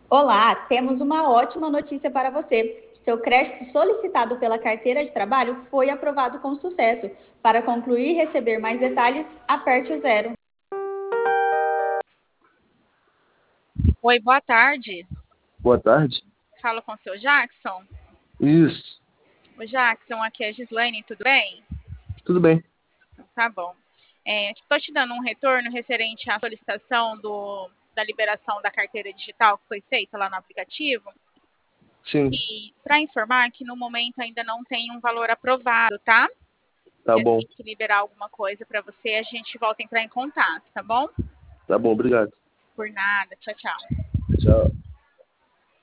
Olá, temos uma ótima notícia para você. Seu crédito solicitado pela carteira de trabalho foi aprovado com sucesso. Para concluir e receber mais detalhes, aperte o zero. Oi, boa tarde. Boa tarde. Falo com o seu Jackson. Isso, O Jackson, aqui é a Gislaine, tudo bem? tudo bem. Tá bom. Estou te dando um retorno referente à solicitação da liberação da carteira digital que foi feita lá no aplicativo. Sim, E para informar que no momento ainda não tem um valor aprovado, tá? tá Se bom. assim que liberar alguma coisa para você, a gente volta a entrar em contato, tá bom? Tá bom, obrigado. Por nada. Tchau, tchau. Tchau.